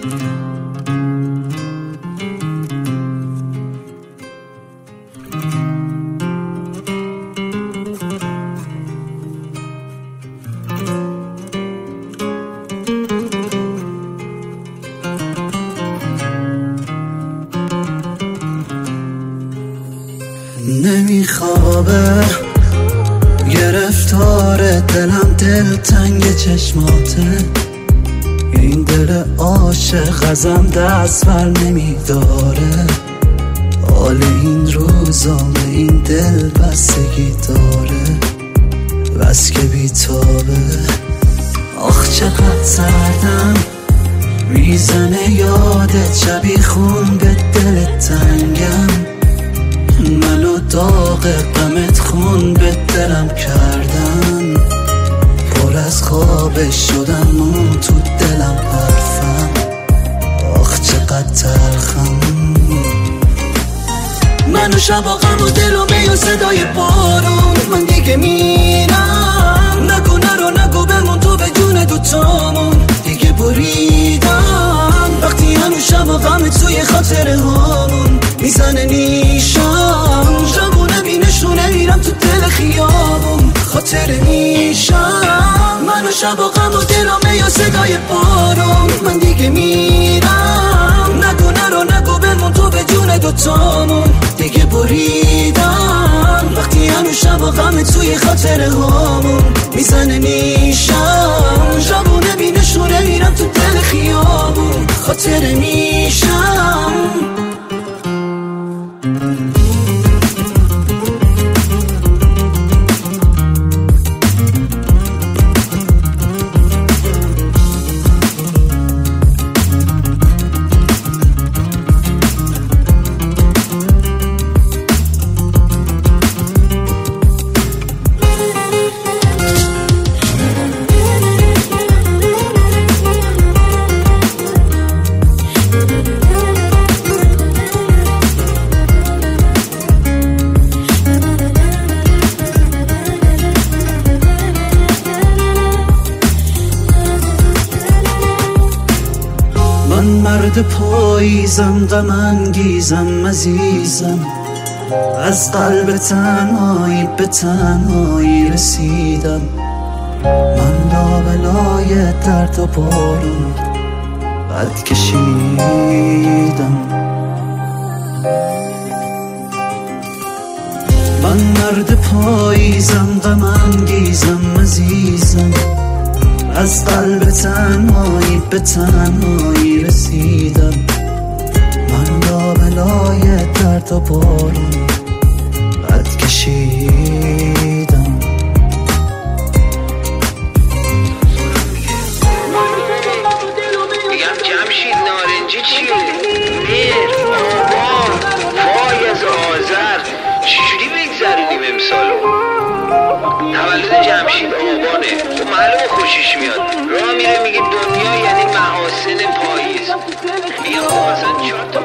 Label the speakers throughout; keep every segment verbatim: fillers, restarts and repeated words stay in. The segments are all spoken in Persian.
Speaker 1: نمیخوابه گرفتار دلم، دل تنگ چشماته، این دل عاشق ازم دست بر نمیداره، حال این روزا به این دل بستگی داره، بس که بیتابه. آخ چقدر سردم میزنه یادت، شبی خون به دل تنگم، منو داغ غمت خون به دلم کردن، پر از خواب شدم مون تو دلم حرفم، آخ چقدر تلخم. منو شبا غم و دل و می و صدای بارون، من دیگه میرم، نگو نرو نگو بمون تو به جون دوتامون، دیگه بریدم وقتی هنو شبا غم توی خاطره هامون میزنه نیشم، جوونه بینشونه میرم تو دل خیابون خاطره میشم. منو شبا غم و دل و می و صدای بارون، من دیگه میرم، نگو نرو نگو بمون تو به جون دوتامون، دیگه بریدم وقتی هنو شبا غم توی خاطره هامون میزنه نیشم، جوونه بینشونه میرم تو دل خیابون خاطره میشم. من مرد پاییزم، غم انگیزم، عزیزم، از قلب تنهایی به تنهایی رسیدم، من لابلای درد و بارون قد کشیدم. من مرد پاییزم، غم انگیزم، عزیزم، از قلب تنهایی به تنهایی رسیدم، من لابلای درد و بارون قد کشیدم.
Speaker 2: میگم جمشید نارنجی چیه؟ میر، آبان، فایز، آذر، چجوری بگذرونیم امسالو؟ تولد جمشید آبانه و معلوم خوشش میاد، راه میره میگه دنیا یعنی محاسن پاییز، میگم خب اصلا چهار تا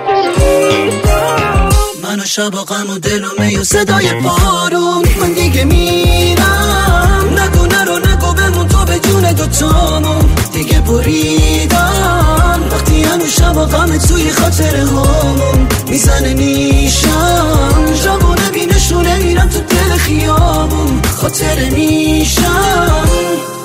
Speaker 1: منو شبا غم و دل و می و صدای بارون، من دیگه میرم، نگو نرو نگو بمون تو به جون دوتامون، دیگه بریدم وقتی هنو شبا غم توی خاطره هامون میزنه نیشم، جوونه بینشونه میرم تو دل خیابون خاطره میشم.